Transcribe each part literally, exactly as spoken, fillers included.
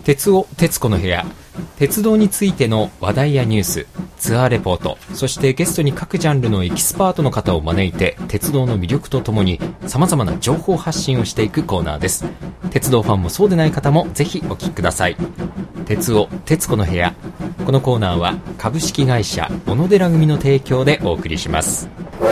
鉄尾鉄子の部屋、鉄道についての話題やニュース、ツアーレポート、そしてゲストに各ジャンルのエキスパートの方を招いて鉄道の魅力とともに様々な情報発信をしていくコーナーです。鉄道ファンもそうでない方もぜひお聞きください。鉄尾鉄子の部屋、このコーナーは株式会社小野寺組の提供でお送りします。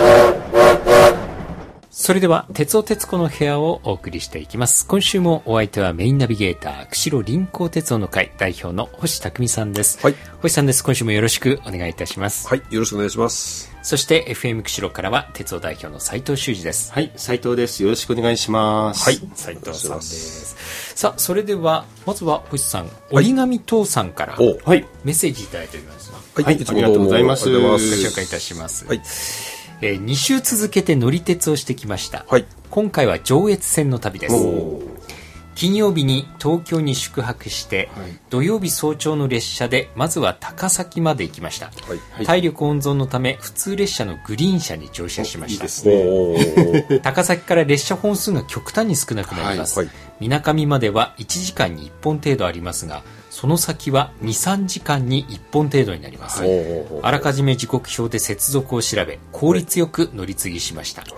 それでは鉄尾鉄子の部屋をお送りしていきます。今週もお相手はメインナビゲーター釧路臨港鉄道の会代表の星匠さんです。 はい、 星さんです。今週もよろしくお願いいたします。 はい、よろしくお願いします。 そして エフエム 釧路からは鉄道代表の斉藤修二です。 はい、斉藤です。よろしくお願いします。 はい、斉藤さんです。さあ、それではまずは星さん、折り紙父さんからメッセージいただいております。 はい、はい、いつもどうもありがとうございます。 ご紹介いたします。はい、えー、に週続けて乗り鉄をしてきました。はい、今回は上越線の旅です。金曜日に東京に宿泊して、はい、土曜日早朝の列車でまずは高崎まで行きました。はい、体力温存のため普通列車のグリーン車に乗車しました。いいですね。高崎から列車本数が極端に少なくなります。はい、みなかみまではいちじかんにいっぽん程度ありますが、その先は にさんじかんにいっぽん程度になります。はい、あらかじめ時刻表で接続を調べ効率よく乗り継ぎしました。はい、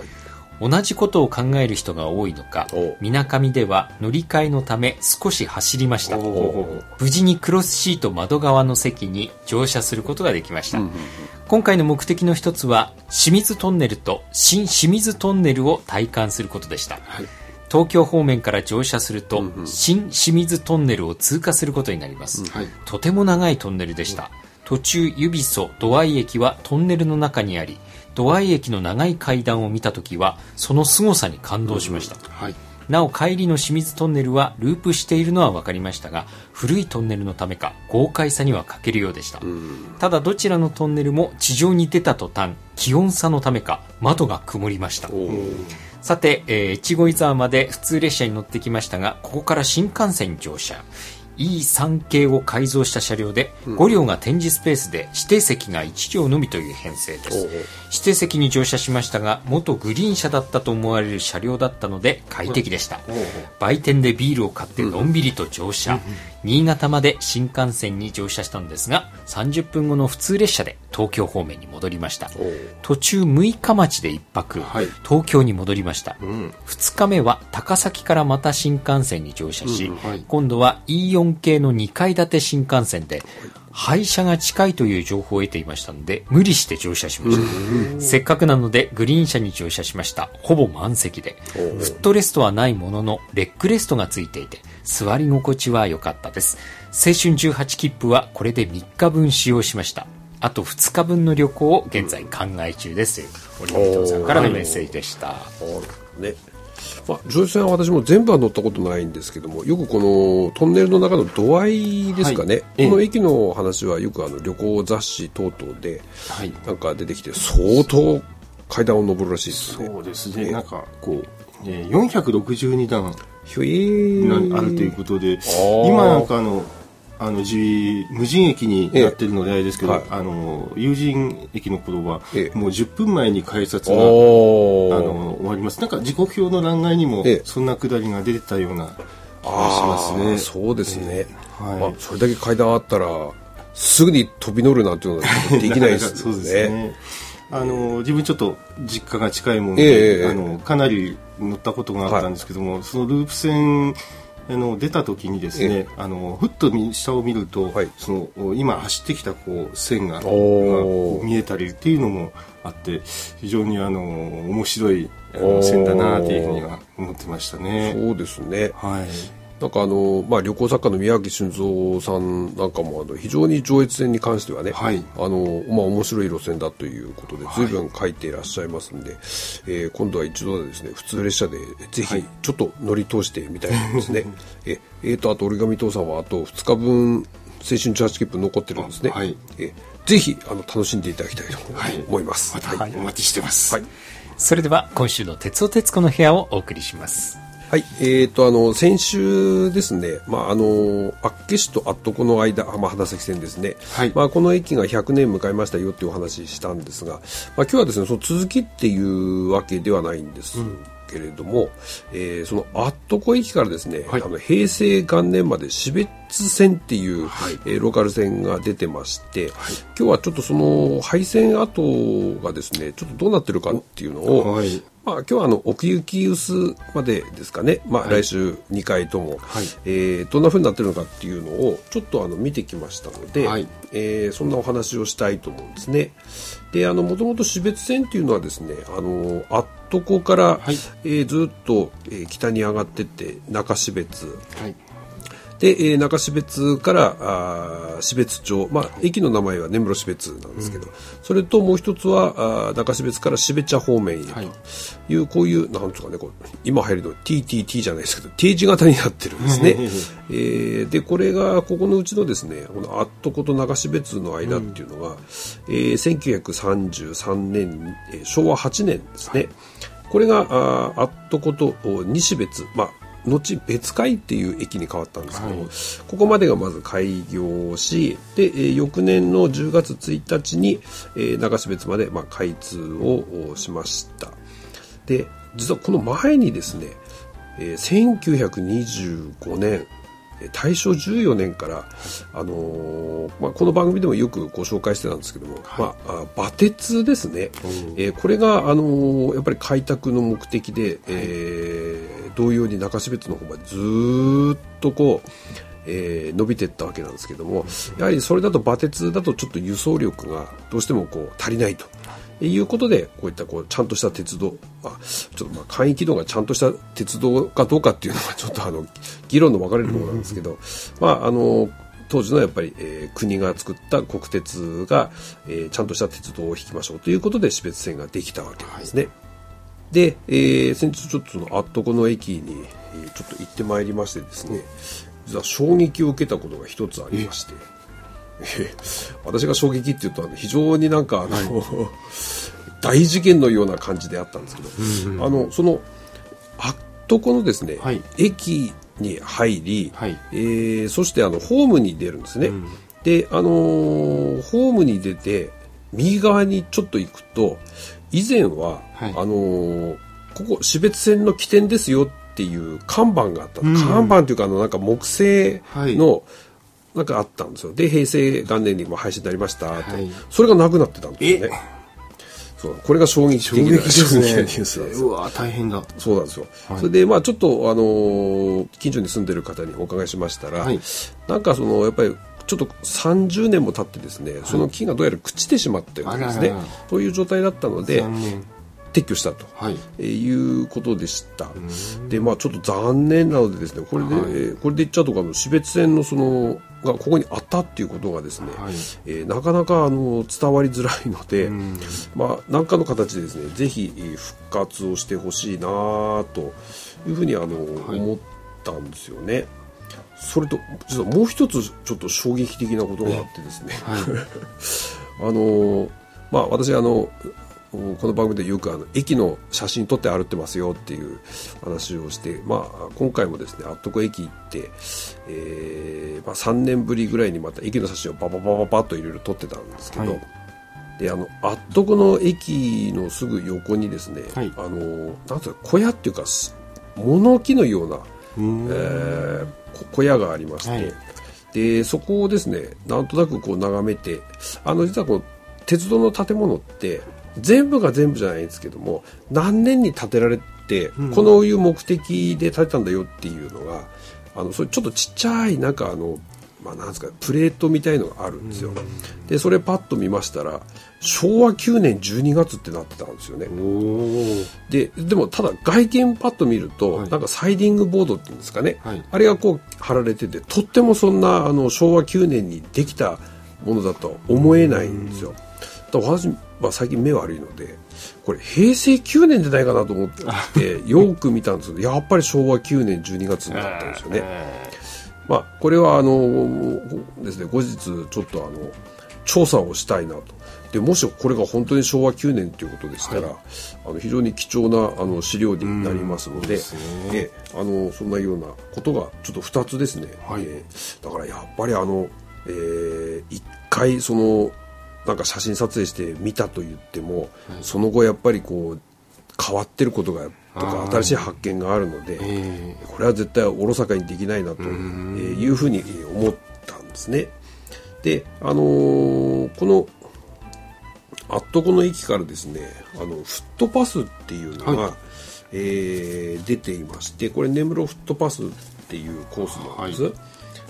同じことを考える人が多いのか、みなかみでは乗り換えのため少し走りました。無事にクロスシート窓側の席に乗車することができました。うんうんうん、今回の目的の一つは清水トンネルと新清水トンネルを体感することでした。はい、東京方面から乗車すると、うんうん、新清水トンネルを通過することになります。うん、はい、とても長いトンネルでした。うん、途中指曽土合駅はトンネルの中にあり、土合駅の長い階段を見たときはその凄さに感動しました。うん、はい、なお帰りの清水トンネルはループしているのは分かりましたが、古いトンネルのためか豪快さには欠けるようでした。うん、ただどちらのトンネルも地上に出た途端気温差のためか窓が曇りました。さて、えー、越後湯沢まで普通列車に乗ってきましたが、ここから新幹線に乗車。イースリー 系を改造した車両で、ご両が展示スペースで指定席がいち両のみという編成です。指定席に乗車しましたが、元グリーン車だったと思われる車両だったので快適でした。売店でビールを買ってのんびりと乗車。新潟まで新幹線に乗車したのですが、さんじゅっぷんごの普通列車で東京方面に戻りました。途中むいか町で一泊、はい、東京に戻りました。うん、ふつかめは高崎からまた新幹線に乗車し、うん、はい、今度は イーよん 系のにかい建て新幹線で、廃車が近いという情報を得ていましたので無理して乗車しました。せっかくなのでグリーン車に乗車しました。ほぼ満席で、フットレストはないもののレッグレストがついていて座り心地は良かったです。青春じゅうはち切符はこれでみっかぶん使用しました。あとふつかぶんの旅行を現在考え中ですという、折本さんからのメッセージでした。 ね、まあ、上越線は私も全部は乗ったことないんですけども、よくこのトンネルの中の土合ですかね、はい、この駅の話はよくあの旅行雑誌等々でなんか出てきて、相当階段を上るらしいですね。 そうですね、なんかこう、ね、よんひゃくろくじゅうにだんあるということで、今なんかあのあの無人駅になってるのであれですけど、ええ、はい、あの有人駅の頃は、ええ、もうじゅっぷんまえに改札があの終わります。なんか時刻表の欄外にも、ええ、そんなくだりが出てたような気がしますね。 そうですね、ええ、はい、まあ、それだけ階段あったらすぐに飛び乗るなんていうのはできないですね。 そうですね。あの自分ちょっと実家が近いもので、ええ、あのかなり乗ったことがあったんですけども、はい、そのループ線あの出た時にですね、あのふっと下を見ると、はい、その今走ってきたこう線が見えたりっていうのもあって、非常にあの面白いあの線だなというふうには思ってましたね。 そうですね、 はい、 なんかあの、まあ、旅行作家の宮脇俊三さんなんかもあの非常に上越線に関してはね、はい、あのまあ、面白い路線だということで随分書いていらっしゃいますんで、はい、えー、今度は一度ですね普通列車でぜひちょっと乗り通してみたいですね。はい、ええー、とあと折り紙父さんはあとふつかぶん青春じゅうはち切符残ってるんですね。はい、えー、ぜひあの楽しんでいただきたいと思います。 はい、また、はい、お待ちしてます。はい、 それでは今週の鉄尾鉄子の部屋をお送りします。 はい、えーとあの先週ですね、まあ、あの厚岸と厚底の間、まあ、花咲線ですね、はい、まあ、この駅がひゃくねん迎えましたよっていうお話したんですが、まあ、今日はですねその続きっていうわけではないんですけれども、えー、そのアットコ駅からですね、はい、あの平成元年まで標津線っていう、はい、えー、ローカル線が出てまして、はい、今日はちょっとその廃線跡がですねちょっとどうなってるかっていうのを、はい、まあ、今日はあの奥行き薄までですかね、まあ、来週にかいとも、はい、えー、どんな風になってるのかっていうのをちょっとあの見てきましたので、はい、えー、そんなお話をしたいと思うんですね。で、あのもともと標津線っていうのはですね、あのアットコから、はい、えー、ずっと、えー、北に上がってって中標津、はい、で、えー、中標津からあ標津町、まあ、駅の名前は根室標津なんですけど、うん、それともう一つはあ中標津から標茶方面へという、はい、こういうなんですかね、こう今入るの ティーティーティー じゃないですけど T 字型になってるんですね。えー、でこれがここのうちのですね、このアットコと中標津の間っていうのが、うん、えー、せんきゅうひゃくさんじゅうさんねん、えー、しょうわはちねんですね。はい、これがあアットコと西標津、まあ後別海っていう駅に変わったんですけども、はい、ここまでがまず開業し、で、えー、翌年のじゅうがつついたちに、えー、中標津まで、まあ、開通をしました。で、実はこの前にですね、えー、せんきゅうひゃくにじゅうごねん、大正じゅうよねんから、あのーまあ、この番組でもよくご紹介してたんですけども、はい、まあ、馬鉄ですね、えー、これが、あのー、やっぱり開拓の目的で、はい、えー、同様に中標津の方までずっとこう、えー、伸びていったわけなんですけども、やはりそれだと馬鉄だとちょっと輸送力がどうしてもこう足りないということで、こういったこうちゃんとした鉄道、まあ、ちょっとまあ簡易機動がちゃんとした鉄道かどうかっていうのはちょっとあの議論の分かれるところなんですけど、まああの当時のやっぱり、えー、国が作った国鉄が、えー、ちゃんとした鉄道を引きましょうということで標津線ができたわけなんですね。はい、で、えー、先日ちょっとそのアットコの駅に、えー、ちょっと行ってまいりましてですね、実は衝撃を受けたことが一つありまして、えー、私が衝撃っていうと非常になんかあの、はい、大事件のような感じであったんですけど、うんうん、あのそのアットコのですね、はい、駅に入り、はい、えー、そしてあのホームに出るんですね。うん、で、あのー、ホームに出て右側にちょっと行くと、以前は、はい、あのー、ここ標津線の起点ですよっていう看板があった、うん、看板というかあのなんか木製の、はい、なんかあったんですよ。で、平成元年にも廃止になりましたと、はい、それがなくなってたんですよね。そうこれが衝撃的なですね。ですうわ大変だ。 そうなんですよ。はい、それでまあちょっとあのー、近所に住んでる方にお伺いしましたら、はい、なんかそのやっぱりちょっとさんじゅうねんも経ってですね、はい、その木がどうやら朽ちてしまってるんですね。そういう状態だったので撤去したと、はい、いうことでした。でまあちょっと残念なのでですね、これで、はい、これで言っちゃうと標津線のそのがここにあったっていうことがですね、はい、えー、なかなかあの伝わりづらいので、まあ何かの形でですね、ぜひ復活をしてほしいなというふうにあの、はい、思ったんですよね。それと実はもう一つちょっと衝撃的なことがあってですね、はい、あのまあ私あのこの番組でよくあの駅の写真撮って歩ってますよっていう話をして、まあ、今回もですねアットコ駅行って、えーまあ、さんねんぶりぐらいにまた駅の写真をバババババッといろいろ撮ってたんですけど、はい、であのアットコの駅のすぐ横にですね、はい、あのなんていうか小屋っていうか物置のような、えー、小屋がありまして、はい、でそこをですねなんとなくこう眺めて、あの実はこう鉄道の建物って全部が全部じゃないんですけども、何年に建てられて、うん、このいう目的で建てたんだよっていうのが、あのそれちょっとちっちゃいなんかあの、まあ、なんですかプレートみたいのがあるんですよ。うん、でそれパッと見ましたらしょうわきゅうねんじゅうにがつってなってたんですよね。ででもただ外見パッと見ると、はい、なんかサイディングボードっていうんですかね、はい、あれがこう貼られてて、とってもそんなあのしょうわきゅうねんにできたものだとは思えないんですよ。だから私は最近目悪いので、これ平成きゅうねんじゃないかなと思ってよく見たんですけど、やっぱりしょうわきゅうねんじゅうにがつになったんですよね。まあこれはあのですね、後日ちょっとあの調査をしたいなと。でもしこれが本当にしょうわきゅうねんということでしたら、はい、あの非常に貴重なあの資料になりますので、であのそんなようなことがちょっとふたつですね。はい、えー、だからやっぱりあの、えー、いっかいそのなんか写真撮影して見たと言っても、はい、その後やっぱりこう変わってることがとか新しい発見があるので、えー、これは絶対おろそかにできないなというふうに思ったんですね。で、あのー、このアットコの駅からですね、あのフットパスっていうのが、はい、えー、出ていまして、これ根室フットパスっていうコースなんです。はい、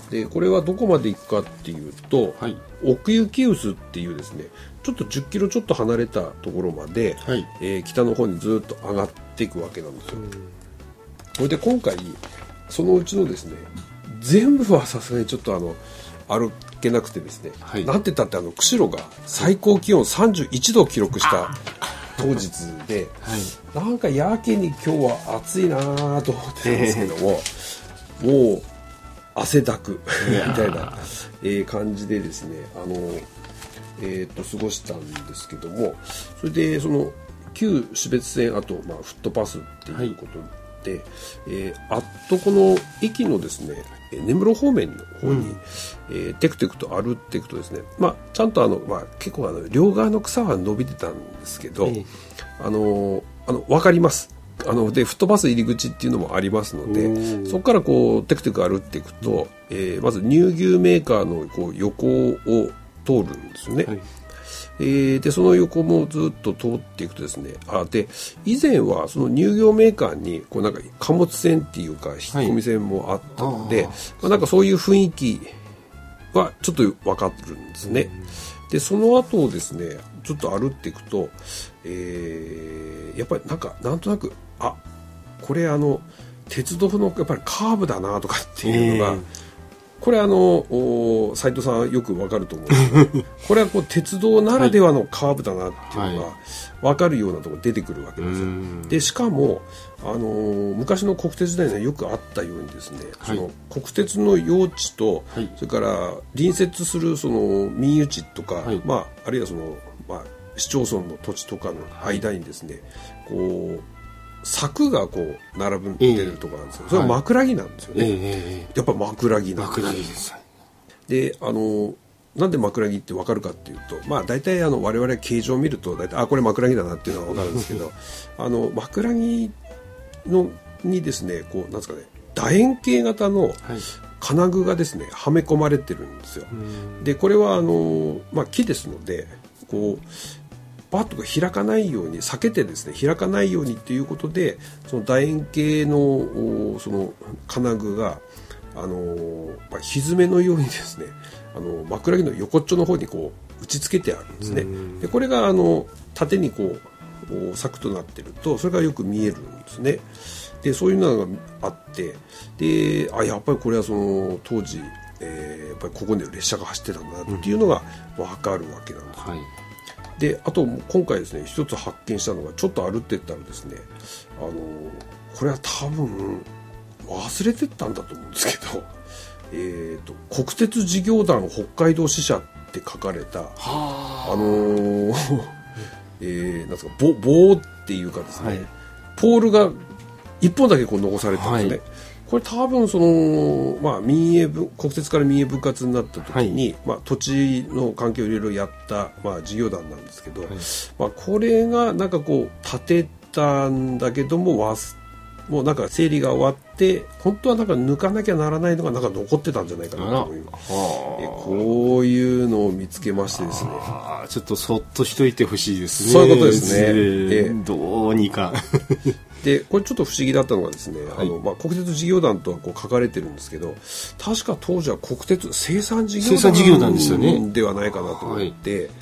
でこれはどこまで行くかっていうと、はい、奥行臼っていうですね、ちょっとじゅっキロちょっと離れたところまで、はい、えー、北の方にずっと上がっていくわけなんですよ。それで今回そのうちのですね、全部はさすがにちょっとあの歩けなくてですね、はい、なんて言ったってあの釧路が最高気温さんじゅういちどを記録した当日で、はい、なんかやけに今日は暑いなと思ってたんですけども、えー、もう汗だくみたいな、えー、感じでですね、あの、えー、っと過ごしたんですけども、それでその旧標別線、あと、まあ、フットパスっていうことで、はい、えー、あっとこの駅のですね、根室方面の方に、うん、えー、テクテクと歩っていくとですね、まあ、ちゃんとあの、まあ、結構あの両側の草は伸びてたんですけど、えー、あのあの分かります。あのでフットパス入り口っていうのもありますので、そこからこうテクテク歩っていくと、うん、えー、まず乳牛メーカーのこう横を通るんですよね。はい、えー、でその横もずっと通っていくとですね、あで以前はその乳業メーカーにこうなんか貨物船っていうか引き込み船もあったので、はい、まあ、なんかそういう雰囲気はちょっと分かるんですね。うん、でその後ですね、ちょっと歩っていくと、えー、やっぱりなんかなんとなく、あこれあの鉄道のやっぱりカーブだなとかっていうのが、えー、これあの斉藤さんよくわかると思うんですけどこれはこう鉄道ならではのカーブだなっていうのがわかるようなところ出てくるわけですよ。でしかもあの昔の国鉄時代にはよくあったようにですね、はい、その国鉄の用地と、はい、それから隣接するその民有地とか、はい、まあ、あるいはその、まあ、市町村の土地とかの間にですね、こう柵がこう並ぶってるところなんですよ。それは枕木なんですよね。えー、やっぱ枕木なんです。枕木です。で、あのなんで枕木って分かるかっていうと、まあ大体あの我々形状を見ると大体あこれ枕木だなっていうのは分かるんですけど、あの枕木のにですね、こうなんですかね、楕円形型の金具がですねはめ込まれてるんですよ。でこれはあのまあ木ですのでこうバットが開かないように避けてですね、開かないようにということで、その楕円形のその金具があの、まあ、ひづめのようにですね、あの枕木の横っちょの方にこう打ち付けてあるんですね。でこれがあの縦にこう柵となっているとそれがよく見えるんですね。でそういうのがあって、であやっぱりこれはその当時、えー、やっぱりここで列車が走ってたんだなっていうのが分かるわけなんです、はい。であと今回ですね一つ発見したのが、ちょっと歩っていったらですね、あのこれは多分忘れてったんだと思うんですけど、えーと、国鉄事業団北海道支社って書かれたあのーえー、なんですか棒、棒っていうかですね、はい、ポールがいっぽんだけこう残されてるんですね。はい、これ多分その、まあ、民営部国鉄から民営分割になった時に、はい、まあ、土地の関係をいろいろやった、まあ、事業団なんですけど、はい、まあ、これがなんかこう建てたんだけども忘もうなんか整理が終わって本当はなんか抜かなきゃならないのがなんか残ってたんじゃないかなと思います。こういうのを見つけましてですね、 あちょっとそっとしといてほしいですね。 そういうことですね。 えー、どうにかでこれちょっと不思議だったのがですね、はい、あのまあ、国鉄事業団とはこう書かれてるんですけど、確か当時は国鉄生産事業団ではないかなと思って、はい、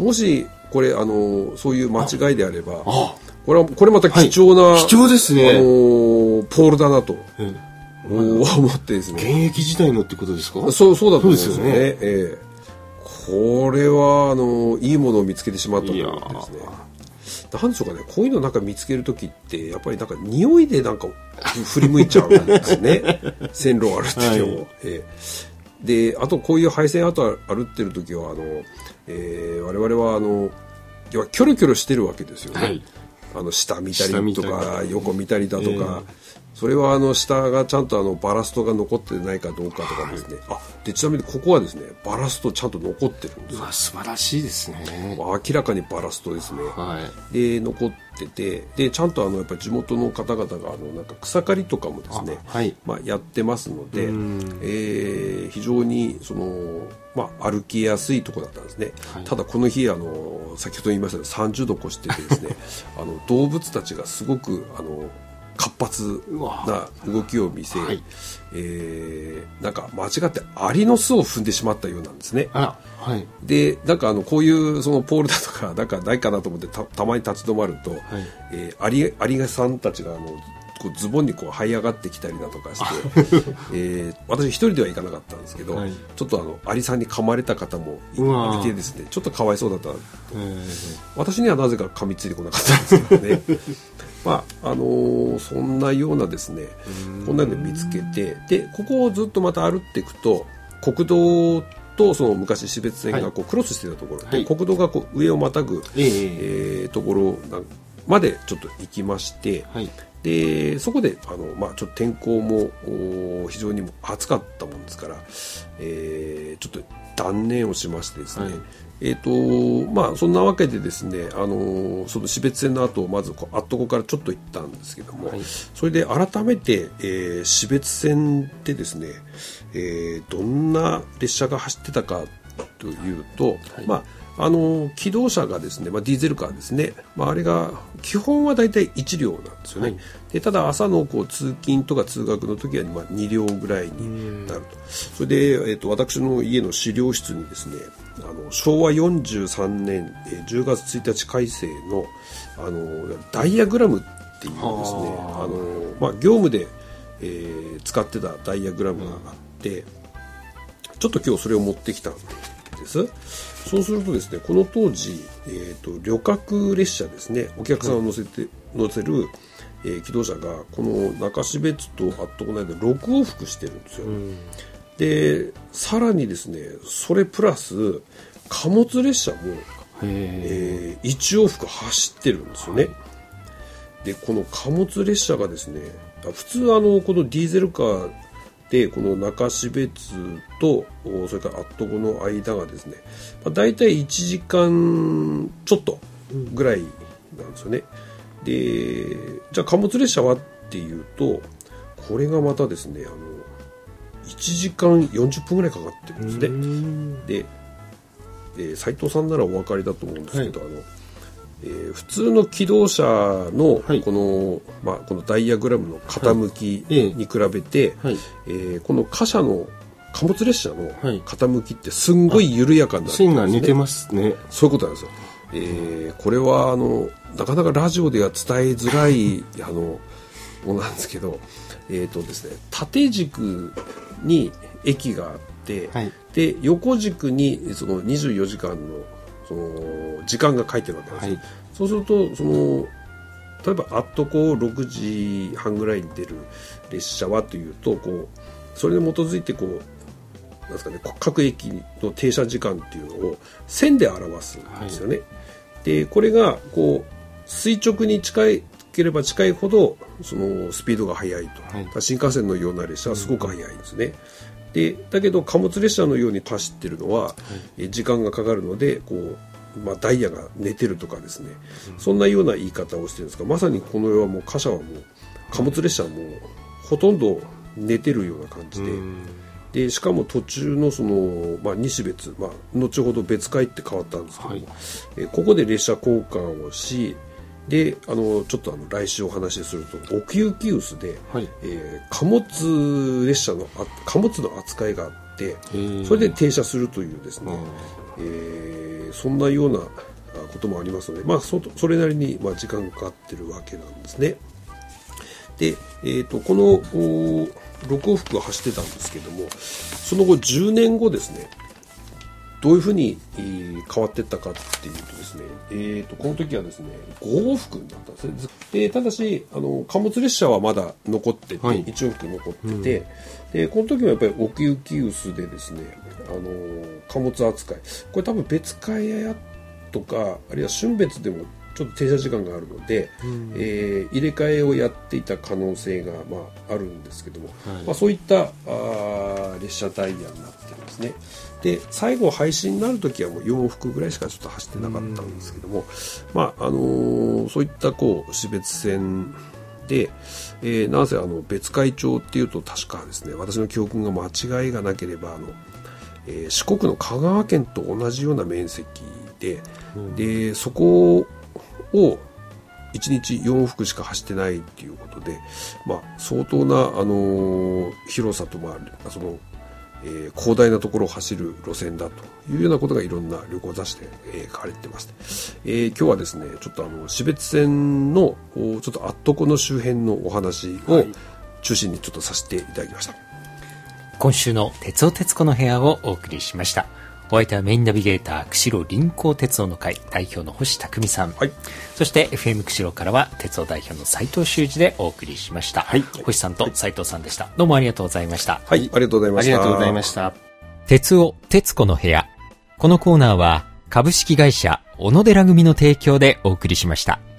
もしこれあのそういう間違いであれば、あこれはこれまた貴重な、 はい、貴重ですね、 あのー、ポールだなと、ええ、思ってですね。 現役時代のってことですか？ そうそうだと思うんですよね。ええ、これはあのいいものを見つけてしまったと思ってですね。なんでしょうかね、こういうのなんか見つけるときってやっぱりなんか匂いでなんか振り向いちゃうんですね。線路を歩ってても、はい、ええ、であとこういう配線跡歩ってるときはあの、えー、我々はあの要はキョロキョロしてるわけですよね。はい、あの下見たりとか横見たりだとか、えー、 それはあの下がちゃんとあのバラストが残ってないかどうかとかですね、はい、あでちなみにここはですねバラストちゃんと残ってるんですよ。 うわ素晴らしいですね。 明らかにバラストですね、はい、で残ってて、でちゃんとあのやっぱ地元の方々があのなんか草刈りとかもですね、はい、まあ、やってますので、えー、非常にその、まあ、歩きやすいところだったんですね、はい、ただこの日あの先ほど言いましたがさんじゅうど越しててですねあの動物たちがすごくあの活発な動きを見せ、はい、えー、なんか間違ってアリの巣を踏んでしまったようなんですね。 あら、はい、 でなんかあのこういうそのポールだとかなんかないかなと思って た, たまに立ち止まると、はい、えー、アリアリさんたちがあのこうズボンにこう這い上がってきたりだとかして、えー、私一人では行かなかったんですけど、はい、ちょっとあのアリさんに噛まれた方もいてですね、ちょっとかわいそうだった、えー、私にはなぜか噛みついてこなかったんですけどねまああのー、そんなようなですねこんなの見つけて、でここをずっとまた歩っていくと国道とその昔標別線がこうクロスしていたところ、はい、で国道がこう上をまたぐ、えーえー、ところまでちょっと行きまして、はい、でそこであの、まあ、ちょっと天候も非常に暑かったもんですから、えー、ちょっと断念をしましてですね、はい、えーとまあ、そんなわけでですね、あのその標別線の後まずこうあっとこからちょっと行ったんですけども、はい、それで改めて、えー、標別線でですね、えー、どんな列車が走ってたかというと、はい、まああの機動車がですね、まあ、ディーゼルカーですね、まあ、あれが基本はだいたいいち両なんですよね、はい、でただ朝のこう通勤とか通学の時はまあに両ぐらいになると。それで、えー、と私の家の資料室にですね、あのしょうわよんじゅうさんねん、えー、じゅうがつついたち改正の、あのダイヤグラムっていうですね、あの、まあ、業務で、えー、使ってたダイヤグラムがあって、うん、ちょっと今日それを持ってきたんです。そうするとですね、この当時、えーと、旅客列車ですね、お客さんを乗せて、うん、乗せる、えー、機動車がこの中標津とあっとこの間ろく往復してるんですよ、うん、でさらにですねそれプラス貨物列車も、えー、いち往復走ってるんですよね、はい、でこの貨物列車がですね普通あのこのディーゼルカーでこの中標津とそれからあっとこの間がですね、まあ、大体いちじかんちょっとぐらいなんですよね、うん、でじゃあ貨物列車はっていうとこれがまたですねあのいちじかんよんじゅっぷんぐらいかかってるんですね。で斉藤さんならお分かりだと思うんですけど、はい、あのえー、普通の機動車のこの、はい、まあ、このダイヤグラムの傾きに比べて、はいえー、この貨車の貨物列車の傾きってすんごい緩やかになってるんですね。線が似てますね。 そういうことなんですよ。えー、これはあのなかなかラジオでは伝えづらいあのものなんですけど、えーとですね、縦軸に駅があって、はい、で横軸にそのにじゅうよじかんのその時間が書いてるわけです、はい、そうするとその例えばあっところくじはんぐらいに出る列車はというとこうそれに基づいてこうなんですかね、各駅の停車時間っていうのを線で表すんですよね、はい、でこれがこう垂直に近ければ近いほどそのスピードが速いと、はい、新幹線のような列車はすごく速いんですね、うんでだけど貨物列車のように走ってるのは、はい、え時間がかかるのでこう、まあ、ダイヤが寝てるとかですね、うん、そんなような言い方をしてるんですがまさにこの世はもう貨車はもう貨物列車はもうほとんど寝てるような感じで、うん、でしかも途中のその、まあ、西別、まあ、後ほど別海って変わったんですけども、はい、えここで列車交換をしであのちょっとあの来週お話しすると奥行き臼で、はいえー、貨物列車の貨物の扱いがあってそれで停車するというですね、えー、そんなようなこともありますので、まあ、そ, それなりにまあ時間がかかってるわけなんですね。で、えー、とこのろく往復が走ってたんですけどもその後じゅうねんごですねどういうふうに、えー、変わっていったかっていうとですね、えー、とこの時はですねご往復になったんですね。でただしあの貨物列車はまだ残ってて、はい、いち往復残ってて、うん、でこの時はやっぱり奥行き臼でですねあの貨物扱いこれ多分別海屋とかあるいは春別でもちょっと停車時間があるので、うん、えー、入れ替えをやっていた可能性が、まあ、あるんですけども、はい、まあ、そういったあ列車タイヤになってるんですね。で最後廃止になるときはもうよんふくぐらいしかちょっと走ってなかったんですけども、まああのー、そういったこう標別線で、えー、なぜあの別海町っていうと確かですね、私の記憶が間違いがなければあの、えー、四国の香川県と同じような面積で、うん、でそこをいちにちよんふくしか走ってないっていうことで、まあ、相当な、あのー、広さと、まあ、そのえー、広大なところを走る路線だというようなことがいろんな旅行雑誌で、えー、書かれてまして、えー、今日はですねちょっとあの標別線のちょっとあっとこの周辺のお話を中心にちょっとさせていただきました。はい、 今週の鉄尾鉄子の部屋をお送りしました。お相手はメインナビゲーター釧路臨港鉄道の会代表の星匠さん、はい、そして エフエム 釧路からは鉄道代表の斉藤修司でお送りしました。はい、星さんと斉藤さんでした。どうもありがとうございました。 はい、ありがとうございました。 ありがとうございました。 鉄尾鉄子の部屋、このコーナーは株式会社小野寺組の提供でお送りしました。